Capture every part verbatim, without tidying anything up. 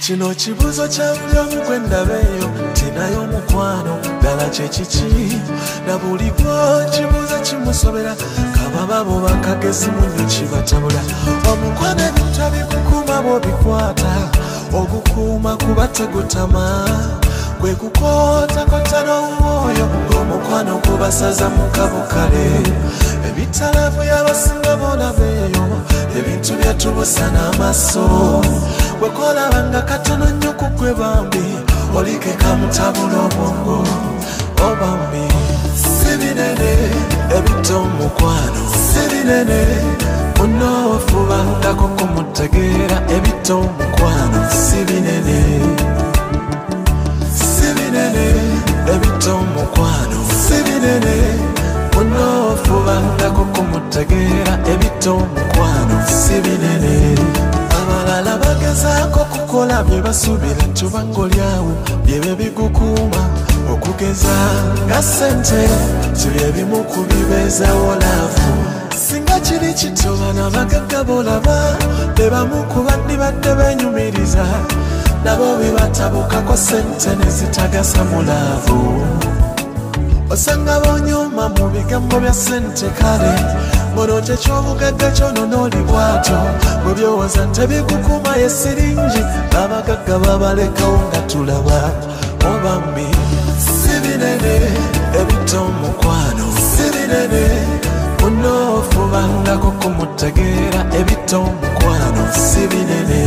kino kibuzo kya buli omu gwe ndabeeyo tinayo mukwano ddala kye kiki na buli gwokibuuza kimusobera kababa bo bakagezi munyo kibatabula omukwano ebintu ebikukuuma bw'obikwata ogukuuma kuba tegutama gwe kukootakota n'omwoyo omukwano gubasaza mu kabukale ebitalavu y'abasinga bolabeeyo ebintu byatubusa n'amaaso wekolabanga katono nnyo ku gwe bambi olikeka mutabula obwongo obambi si binene ebita omukwano si binene munoofubangako kumutegeera ebita omukwano si binene si binene ebita omukwano si binene munoofubangako kumutegeera ebita omukwano si binene abalala bagezaako kukola bye basuubira nti bangolyawo byebyo bigukuuma okugeza nga ssente tibyebimu ku bibeezawo laavu singa kiri kityo bana bagagga bolaba be bamu ku bandibadde beenyumiriza nabo bebatabukako ssente ne zitagasa mu laavu osanga bonyooma mu bigambo bya ssente kale mono tekyobugagga kyono n'oli bwato bwe byowoza ntebikukuuma ye siringi abagagga babalekawo nga tulaba obambi si binene ebita omukwano si binene munoofubangako kumutegeera ebita omukwano si binene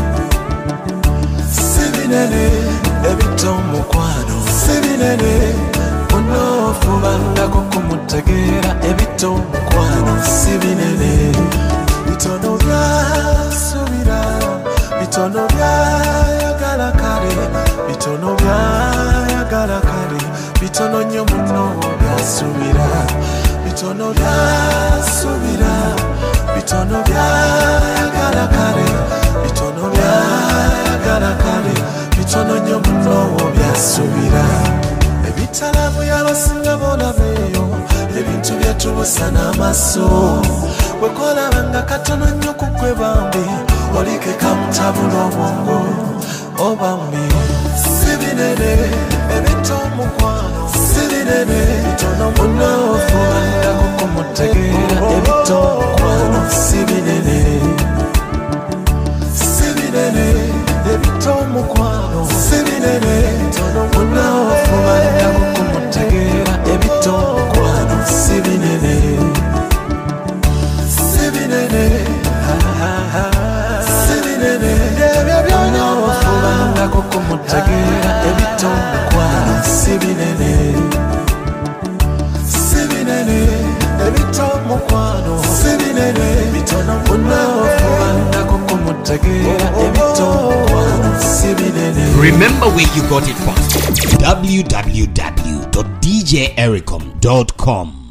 si binene ebita omukwano si binene munoofubangako kumutegeera ebita omukwano si binene bitono byasuubira bitono byayagala kale bitono byayagala kale bitono nnyo muno byasuubira bitono byasuubira bitono byayagala kale bitono byayagala kale bitono nnyo muno byasuubira ebitalavu y'abasinga bolabeeyo ebintu byatubusa n'amaaso wekolabanga katono nnyo ku gwe bambi olikeka mutabula obwongo obambi si binene ebita omukwano si binene bitono munoofubangako kumutegeera ebita omukwano si binene si binene ebita omukwano si binene bitono munoofubangako kumutegeera ebita omukwano si binene si binene si binene ebyo byonoofubangako kumutegeera ebita omukwano si binene si binene ebita omukwano si binene bitono munoofubangako kumutegeera ebita omukwano si binene. Remember where you got it from. w w w dot d j ericom dot com